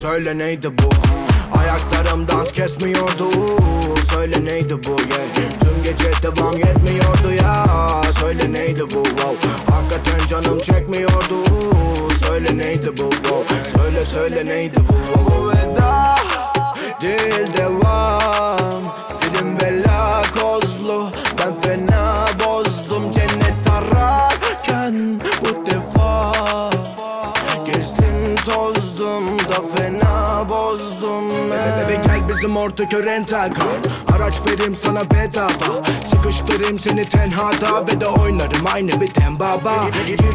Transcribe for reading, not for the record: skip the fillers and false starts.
Söyle neydi bu? Ayaklarım dans kesmiyordu. Söyle neydi bu? Yeah. Tüm gece devam yetmiyordu ya. Söyle neydi bu? Wow. Hakikaten canım çekmiyordu. Söyle neydi bu? Wow. Söyle neydi bu? Bu veda değil devam. Dilim bela kozlu. Ben fena bozdum. Cennet ararken bu defa gezdim tozdum da fena bozdum. Bebe gel bizim ortak rental kar. Araç vereyim sana bedava. Sıkıştırayım seni tenhada ve de oynarım aynı bir tembaba.